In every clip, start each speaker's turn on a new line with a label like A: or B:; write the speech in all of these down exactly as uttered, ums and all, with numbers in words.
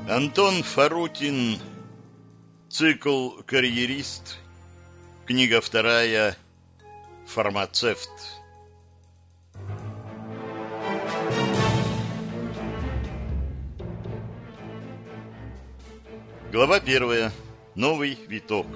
A: Антон Фарутин. Цикл «Карьерист». Книга вторая. Фармацевт. Глава первая. Новый виток.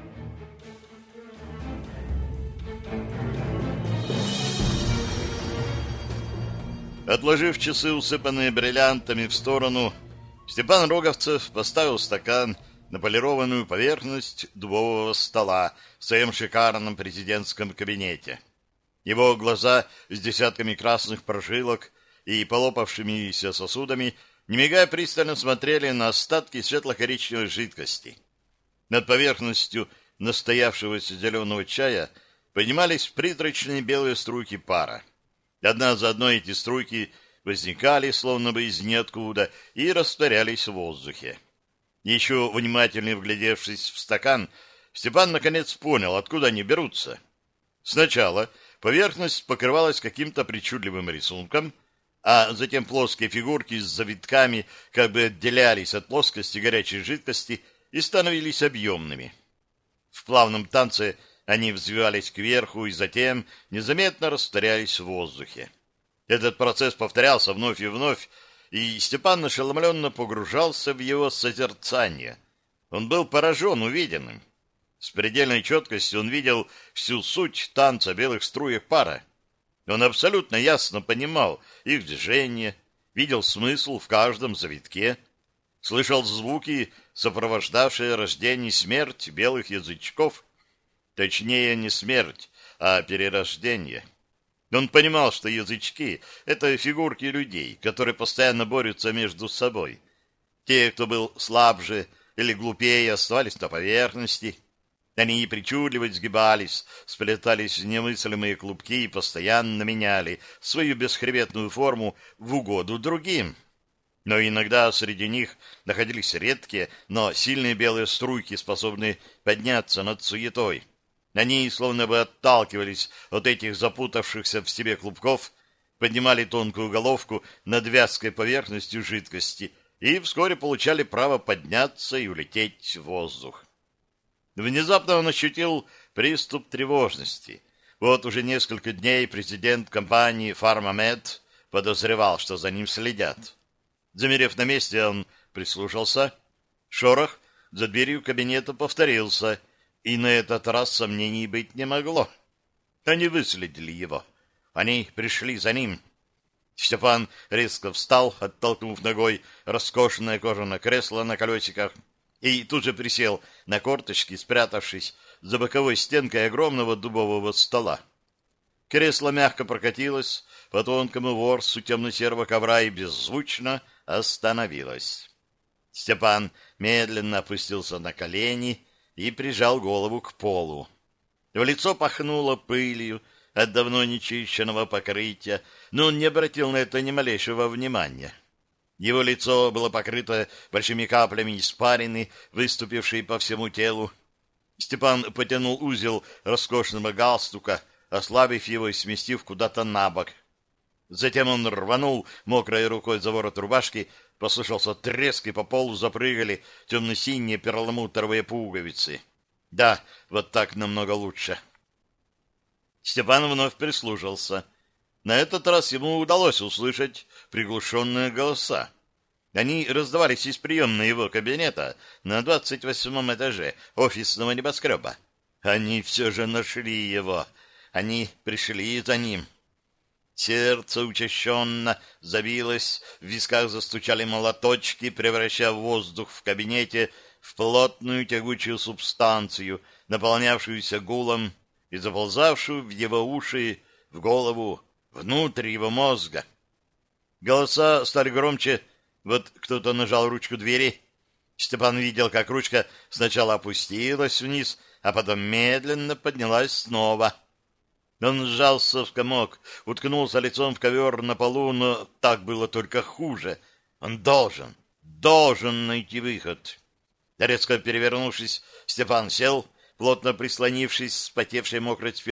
A: Отложив часы, усыпанные бриллиантами, в сторону, Степан Роговцев поставил стакан на полированную поверхность дубового стола в своем шикарном президентском кабинете. Его глаза с десятками красных прожилок и полопавшимися сосудами, не мигая, пристально смотрели на остатки светло-коричневой жидкости. Над поверхностью настоявшегося зеленого чая поднимались призрачные белые струйки пара. Одна за одной эти струйки возникали, словно бы из ниоткуда, и растворялись в воздухе. Еще внимательно вглядевшись в стакан, Степан наконец понял, откуда они берутся. Сначала поверхность покрывалась каким-то причудливым рисунком, а затем плоские фигурки с завитками как бы отделялись от плоскости горячей жидкости и становились объемными. В плавном танце они взвивались кверху и затем незаметно растворялись в воздухе. Этот процесс повторялся вновь и вновь, и Степан ошеломленно погружался в его созерцание. Он был поражен увиденным. С предельной четкостью он видел всю суть танца белых струек пара. Он абсолютно ясно понимал их движение, видел смысл в каждом завитке, слышал звуки, сопровождавшие рождение и смерть белых язычков. Точнее, не смерть, а перерождение. Он понимал, что язычки — это фигурки людей, которые постоянно борются между собой. Те, кто был слабже или глупее, оставались на поверхности. Они причудливо сгибались, сплетались в немыслимые клубки и постоянно меняли свою бесхребетную форму в угоду другим. Но иногда среди них находились редкие, но сильные белые струйки, способные подняться над суетой. Они словно бы отталкивались от этих запутавшихся в себе клубков, поднимали тонкую головку над вязкой поверхностью жидкости и вскоре получали право подняться и улететь в воздух. Внезапно он ощутил приступ тревожности. Вот уже несколько дней президент компании «Фармамед» подозревал, что за ним следят. Замерев на месте, он прислушался. Шорох за дверью кабинета повторился, и на этот раз сомнений быть не могло. Они выследили его. Они пришли за ним. Степан резко встал, оттолкнув ногой роскошное кожаное кресло на колесиках, и тут же присел на корточки, спрятавшись за боковой стенкой огромного дубового стола. Кресло мягко прокатилось по тонкому ворсу темно-серого ковра и беззвучно остановилось. Степан медленно опустился на колени и прижал голову к полу. В лицо пахнуло пылью от давно нечищенного покрытия, но он не обратил на это ни малейшего внимания. Его лицо было покрыто большими каплями испарины, выступившей по всему телу. Степан потянул узел роскошного галстука, ослабив его и сместив куда-то на бок. Затем он рванул мокрой рукой за ворот рубашки, послышался треск, и по полу запрыгали темно-синие перламутровые пуговицы. Да, вот так намного лучше. Степан вновь прислушался. На этот раз ему удалось услышать приглушенные голоса. Они раздавались из приемной его кабинета на двадцать восьмом этаже офисного небоскреба. Они все же нашли его. Они пришли за ним. Сердце учащенно забилось, в висках застучали молоточки, превращая воздух в кабинете в плотную тягучую субстанцию, наполнявшуюся гулом и заползавшую в его уши, в голову, внутрь его мозга. Голоса стали громче. Вот кто-то нажал ручку двери. Степан видел, как ручка сначала опустилась вниз, а потом медленно поднялась снова. Он сжался в комок, уткнулся лицом в ковер на полу, но так было только хуже. Он должен, должен найти выход. Резко перевернувшись, Степан сел, плотно прислонившись с потевшей мокрой